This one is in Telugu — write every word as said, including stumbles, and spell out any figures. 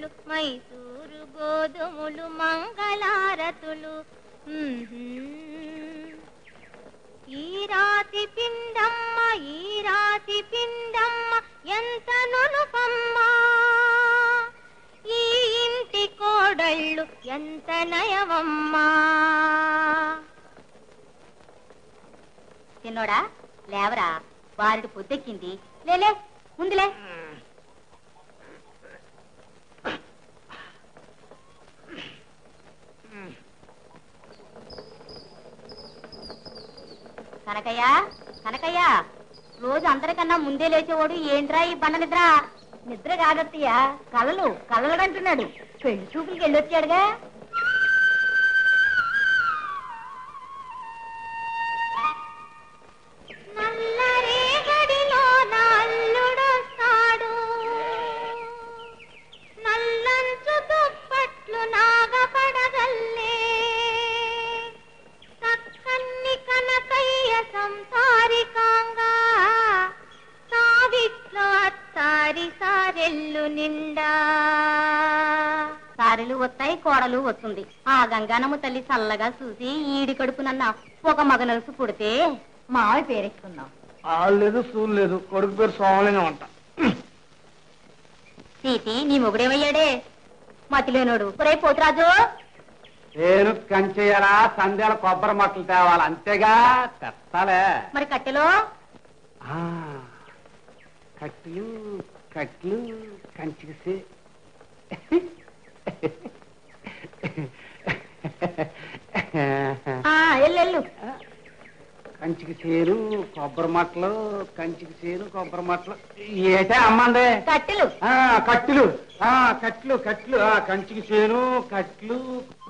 పండ్లు మైసూరు గోధుములు మంగళారతులు ఈ రాతి పిండమ్మ ఈ రాతి పిండమ్మ ఎంత నునుపమ్మ ఈ ఇంటి కోడళ్ళు ఎంత నయమమ్మా. చిన్నోడా లేవరా, వారిడి పొద్దెక్కింది. లేలే ముందులే. కనకయ్య కనకయ్య, రోజు అందరికన్నా ముందే లేచేవాడు ఏంట్రా ఈ బండ నిద్ర? నిద్ర కాదత్తయ్యా, కలలు కలలడంటున్నాడు. పెళ్లి చూపులకి వెళ్ళొచ్చాడుగా. సారెలు వస్తాయి, కోడలు వస్తుంది. ఆ గంగానమ్మ తల్లి చల్లగా చూసి ఈడి కడుపునన్న ఒక మగ నలుసు పుడితే మావి పేరెట్టుకుందాం. లేదు సూలు లేదు, కొడుకు పేరు సోమలింగం అంట. సీతి నీ మొగుడేమయ్యాడే? మతిలేనోడు. ఒరే పోతురాజు, నేను కంచేయాలా? సంధ్యాల కొబ్బరి మట్టలు తేవాలి, అంతేగా తెస్తాలే. మరి కట్టెలో కట్లు కట్లు కంచికి ఎల్లెళ్ళు. కంచికి చేరు కొబ్బరి మట్టలు, కంచికి చేరు కొబ్బరి మట్టలు. ఏటే అమ్మందే? కట్టెలు కట్లు కట్లు కట్లు కంచికి చేరు కట్లు